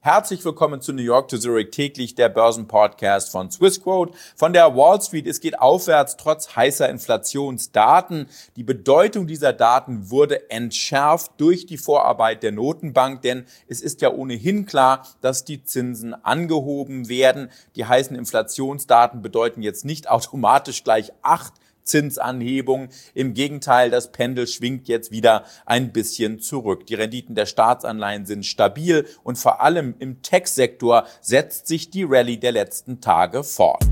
Herzlich willkommen zu New York to Zurich täglich, der Börsenpodcast von Swissquote. Von der Wall Street, es geht aufwärts trotz heißer Inflationsdaten. Die Bedeutung dieser Daten wurde entschärft durch die Vorarbeit der Notenbank, denn es ist ja ohnehin klar, dass die Zinsen angehoben werden. Die heißen Inflationsdaten bedeuten jetzt nicht automatisch gleich 8 Zinsanhebung. Im Gegenteil, das Pendel schwingt jetzt wieder ein bisschen zurück. Die Renditen der Staatsanleihen sind stabil und vor allem im Tech-Sektor setzt sich die Rallye der letzten Tage fort.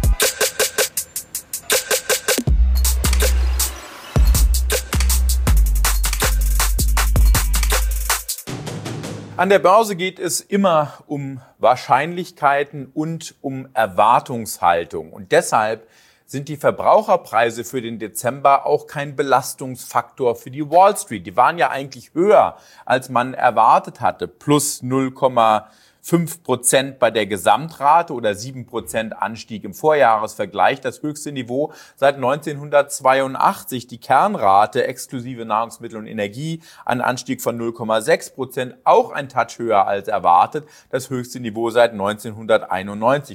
An der Börse geht es immer um Wahrscheinlichkeiten und um Erwartungshaltung. Und deshalb sind die Verbraucherpreise für den Dezember auch kein Belastungsfaktor für die Wall Street. Die waren ja eigentlich höher, als man erwartet hatte. Plus 0,5% bei der Gesamtrate oder 7% Anstieg im Vorjahresvergleich. Das höchste Niveau seit 1982. Die Kernrate exklusive Nahrungsmittel und Energie, ein Anstieg von 0,6%, auch ein Touch höher als erwartet. Das höchste Niveau seit 1991,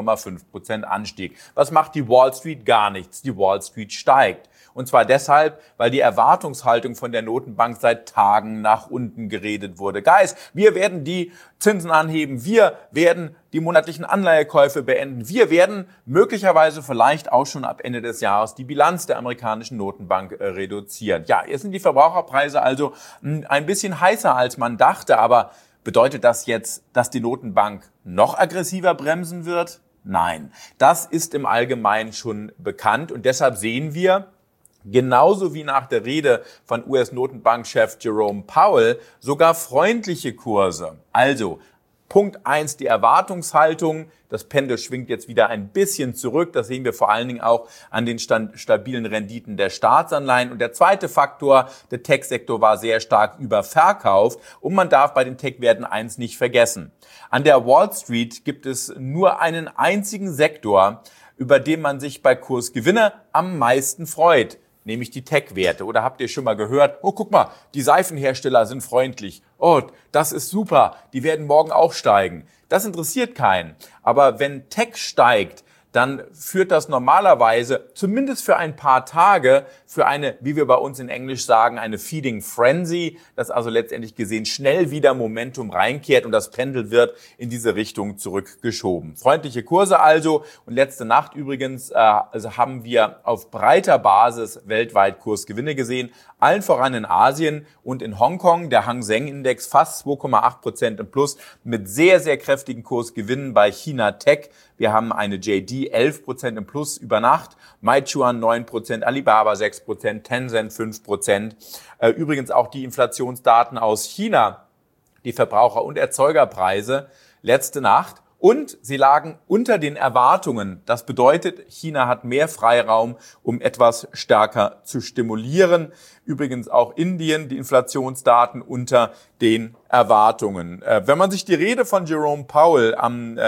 5,5% Anstieg. Was macht die Wall Street? Gar nichts. Die Wall Street steigt. Und zwar deshalb, weil die Erwartungshaltung von der Notenbank seit Tagen nach unten geredet wurde. Guys, wir werden die Zinsen anheben, wir werden die monatlichen Anleihekäufe beenden, wir werden möglicherweise vielleicht auch schon ab Ende des Jahres die Bilanz der amerikanischen Notenbank reduzieren. Ja, jetzt sind die Verbraucherpreise also ein bisschen heißer, als man dachte, aber bedeutet das jetzt, dass die Notenbank noch aggressiver bremsen wird? Nein, das ist im Allgemeinen schon bekannt und deshalb sehen wir, genauso wie nach der Rede von US-Notenbankchef Jerome Powell, sogar freundliche Kurse. Also, Punkt 1, die Erwartungshaltung. Das Pendel schwingt jetzt wieder ein bisschen zurück. Das sehen wir vor allen Dingen auch an den stabilen Renditen der Staatsanleihen. Und der zweite Faktor, der Tech-Sektor war sehr stark überverkauft. Und man darf bei den Tech-Werten eins nicht vergessen. An der Wall Street gibt es nur einen einzigen Sektor, über den man sich bei Kursgewinne am meisten freut, nämlich die Tech-Werte. Oder habt ihr schon mal gehört, oh, guck mal, die Seifenhersteller sind freundlich. Oh, das ist super, die werden morgen auch steigen. Das interessiert keinen. Aber wenn Tech steigt, dann führt das normalerweise, zumindest für ein paar Tage, für eine, wie wir bei uns in Englisch sagen, eine Feeding Frenzy, dass also letztendlich gesehen schnell wieder Momentum reinkehrt und das Pendel wird in diese Richtung zurückgeschoben. Freundliche Kurse also. Und letzte Nacht übrigens haben wir auf breiter Basis weltweit Kursgewinne gesehen, allen voran in Asien und in Hongkong. Der Hang Seng Index fast 2,8% im Plus mit sehr, sehr kräftigen Kursgewinnen bei China Tech. Wir haben eine JD 11% im Plus über Nacht, Meituan 9%, Alibaba 6%, Tencent 5%. Übrigens auch die Inflationsdaten aus China, die Verbraucher- und Erzeugerpreise letzte Nacht. Und sie lagen unter den Erwartungen. Das bedeutet, China hat mehr Freiraum, um etwas stärker zu stimulieren. Übrigens auch Indien, die Inflationsdaten unter den Erwartungen. Wenn man sich die Rede von Jerome Powell am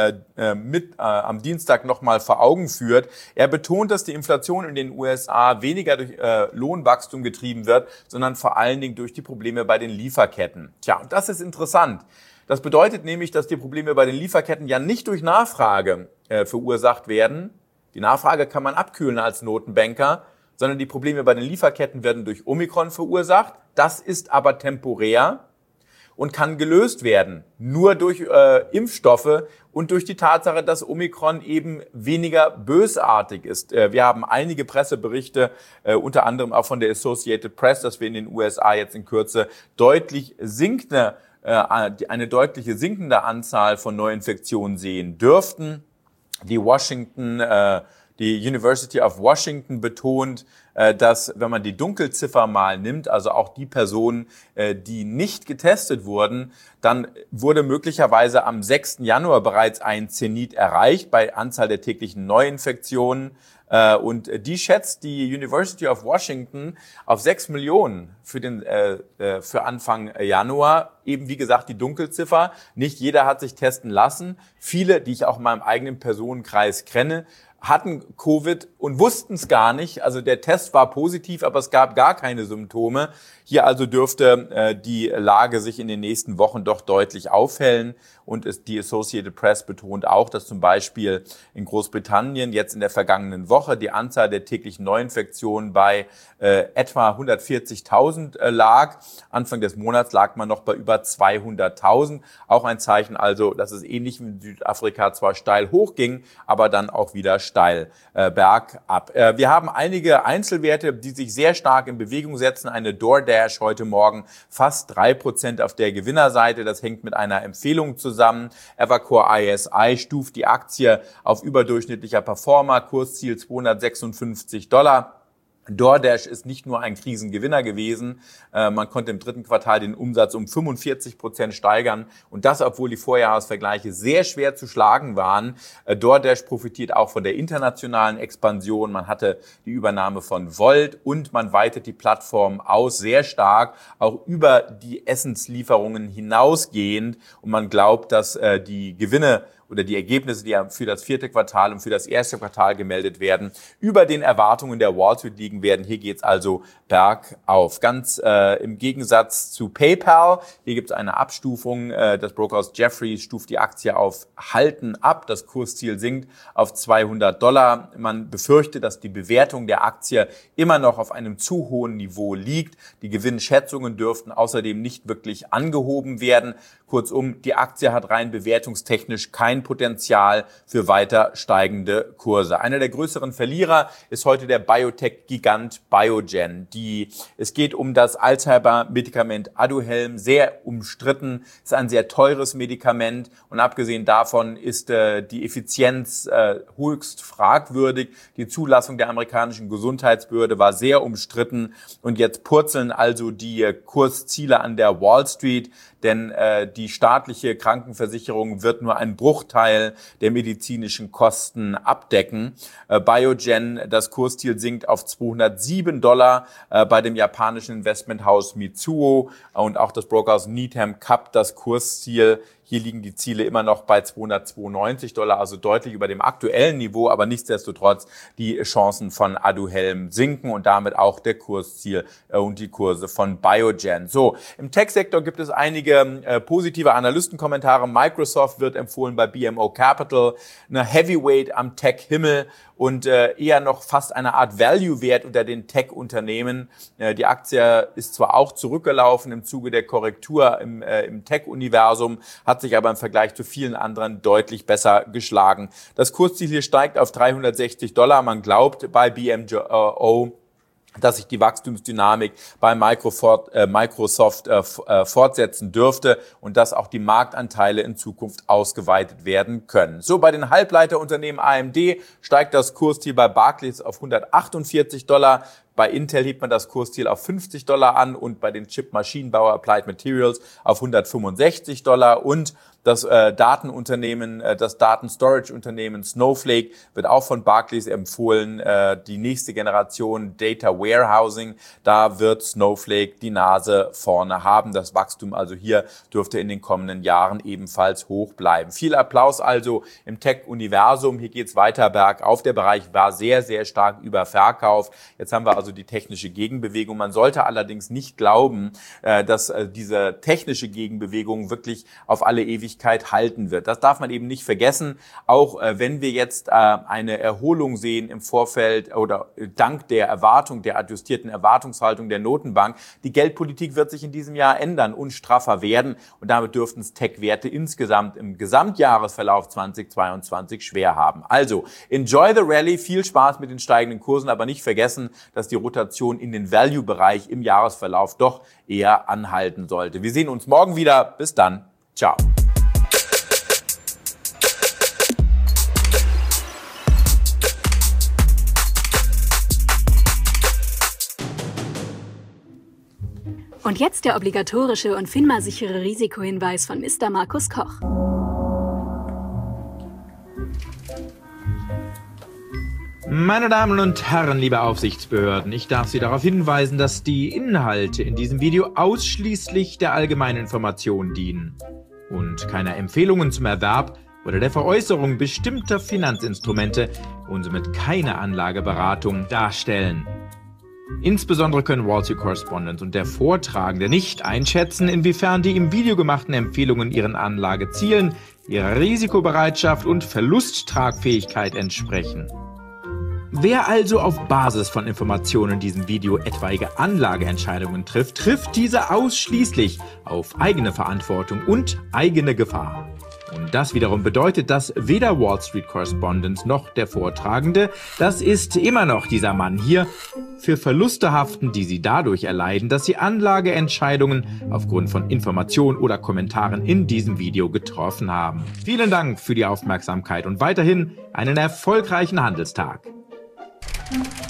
Dienstag nochmal vor Augen führt, er betont, dass die Inflation in den USA weniger durch Lohnwachstum getrieben wird, sondern vor allen Dingen durch die Probleme bei den Lieferketten. Tja, und das ist interessant. Das bedeutet nämlich, dass die Probleme bei den Lieferketten ja nicht durch Nachfrage verursacht werden. Die Nachfrage kann man abkühlen als Notenbanker, sondern die Probleme bei den Lieferketten werden durch Omikron verursacht. Das ist aber temporär und kann gelöst werden, nur durch Impfstoffe und durch die Tatsache, dass Omikron eben weniger bösartig ist. Wir haben einige Presseberichte, unter anderem auch von der Associated Press, dass wir in den USA jetzt in Kürze eine deutliche sinkende Anzahl von Neuinfektionen sehen dürften. Die University of Washington betont, dass wenn man die Dunkelziffer mal nimmt, also auch die Personen, die nicht getestet wurden, dann wurde möglicherweise am 6. Januar bereits ein Zenit erreicht bei Anzahl der täglichen Neuinfektionen. Und die schätzt die University of Washington auf 6 Millionen für Anfang Januar. Eben wie gesagt die Dunkelziffer. Nicht jeder hat sich testen lassen. Viele, die ich auch in meinem eigenen Personenkreis kenne, hatten Covid und wussten es gar nicht. Also der Test war positiv, aber es gab gar keine Symptome. Hier also dürfte die Lage sich in den nächsten Wochen doch deutlich aufhellen. Und die Associated Press betont auch, dass zum Beispiel in Großbritannien jetzt in der vergangenen Woche die Anzahl der täglichen Neuinfektionen bei etwa 140.000 lag. Anfang des Monats lag man noch bei über 200.000. Auch ein Zeichen also, dass es ähnlich wie in Südafrika zwar steil hochging, aber dann auch wieder steil bergab. Wir haben einige Einzelwerte, die sich sehr stark in Bewegung setzen. Eine DoorDash heute Morgen fast 3% auf der Gewinnerseite. Das hängt mit einer Empfehlung zusammen. Evercore ISI stuft die Aktie auf überdurchschnittlicher Performer, Kursziel $256. DoorDash ist nicht nur ein Krisengewinner gewesen, man konnte im dritten Quartal den Umsatz um 45% steigern und das, obwohl die Vorjahresvergleiche sehr schwer zu schlagen waren. DoorDash profitiert auch von der internationalen Expansion, man hatte die Übernahme von Wolt und man weitet die Plattform aus, sehr stark, auch über die Essenslieferungen hinausgehend und man glaubt, dass die Gewinne oder die Ergebnisse, die für das vierte Quartal und für das erste Quartal gemeldet werden, über den Erwartungen der Wall Street liegen werden. Hier geht's also bergauf. Ganz im Gegensatz zu PayPal, hier gibt es eine Abstufung. Das Brokerhaus Jefferies stuft die Aktie auf Halten ab. Das Kursziel sinkt auf $200. Man befürchtet, dass die Bewertung der Aktie immer noch auf einem zu hohen Niveau liegt. Die Gewinnschätzungen dürften außerdem nicht wirklich angehoben werden. Kurzum, die Aktie hat rein bewertungstechnisch kein Potenzial für weiter steigende Kurse. Einer der größeren Verlierer ist heute der Biotech-Gigant Biogen. Es geht um das Alzheimer-Medikament Aduhelm, sehr umstritten, ist ein sehr teures Medikament und abgesehen davon ist die Effizienz höchst fragwürdig. Die Zulassung der amerikanischen Gesundheitsbehörde war sehr umstritten und jetzt purzeln also die Kursziele an der Wall Street, denn die staatliche Krankenversicherung wird nur einen Bruchteil der medizinischen Kosten abdecken. Biogen, das Kursziel sinkt auf $207 bei dem japanischen Investmenthaus Mitsuo und auch das Brokerhaus Needham Cup, das Kursziel. Hier liegen die Ziele immer noch bei $292, also deutlich über dem aktuellen Niveau, aber nichtsdestotrotz die Chancen von Aduhelm sinken und damit auch der Kursziel und die Kurse von Biogen. So, im Tech-Sektor gibt es einige positive Analystenkommentare. Microsoft wird empfohlen bei BMO Capital, eine Heavyweight am Tech-Himmel und eher noch fast eine Art Value-Wert unter den Tech-Unternehmen. Die Aktie ist zwar auch zurückgelaufen im Zuge der Korrektur im Tech-Universum, hat sich aber im Vergleich zu vielen anderen deutlich besser geschlagen. Das Kursziel hier steigt auf $360. Man glaubt bei BMO, dass sich die Wachstumsdynamik bei Microsoft fortsetzen dürfte und dass auch die Marktanteile in Zukunft ausgeweitet werden können. So, bei den Halbleiterunternehmen AMD steigt das Kursziel bei Barclays auf $148. Bei Intel hebt man das Kursziel auf $50 an und bei den Chip-Maschinenbauer Applied Materials auf $165 und das Datenunternehmen, das Daten-Storage-Unternehmen Snowflake wird auch von Barclays empfohlen. Die nächste Generation Data Warehousing, da wird Snowflake die Nase vorne haben. Das Wachstum also hier dürfte in den kommenden Jahren ebenfalls hoch bleiben. Viel Applaus also im Tech-Universum. Hier geht's weiter bergauf. Der Bereich war sehr, sehr stark überverkauft. Jetzt haben wir also die technische Gegenbewegung. Man sollte allerdings nicht glauben, dass diese technische Gegenbewegung wirklich auf alle Ewigkeit halten wird. Das darf man eben nicht vergessen. Auch wenn wir jetzt eine Erholung sehen im Vorfeld oder dank der Erwartung, der adjustierten Erwartungshaltung der Notenbank, die Geldpolitik wird sich in diesem Jahr ändern und straffer werden und damit dürften es Tech-Werte insgesamt im Gesamtjahresverlauf 2022 schwer haben. Also, enjoy the rally, viel Spaß mit den steigenden Kursen, aber nicht vergessen, dass die Rotation in den Value-Bereich im Jahresverlauf doch eher anhalten sollte. Wir sehen uns morgen wieder. Bis dann. Ciao. Und jetzt der obligatorische und FINMA-sichere Risikohinweis von Mr. Markus Koch. Meine Damen und Herren, liebe Aufsichtsbehörden, ich darf Sie darauf hinweisen, dass die Inhalte in diesem Video ausschließlich der allgemeinen Information dienen und keiner Empfehlungen zum Erwerb oder der Veräußerung bestimmter Finanzinstrumente und somit keine Anlageberatung darstellen. Insbesondere können Wall Street Correspondent und der Vortragende nicht einschätzen, inwiefern die im Video gemachten Empfehlungen ihren Anlagezielen, ihrer Risikobereitschaft und Verlusttragfähigkeit entsprechen. Wer also auf Basis von Informationen in diesem Video etwaige Anlageentscheidungen trifft, trifft diese ausschließlich auf eigene Verantwortung und eigene Gefahr. Und das wiederum bedeutet, dass weder Wall Street Correspondent noch der Vortragende, das ist immer noch dieser Mann hier, für Verluste haften, die sie dadurch erleiden, dass sie Anlageentscheidungen aufgrund von Informationen oder Kommentaren in diesem Video getroffen haben. Vielen Dank für die Aufmerksamkeit und weiterhin einen erfolgreichen Handelstag.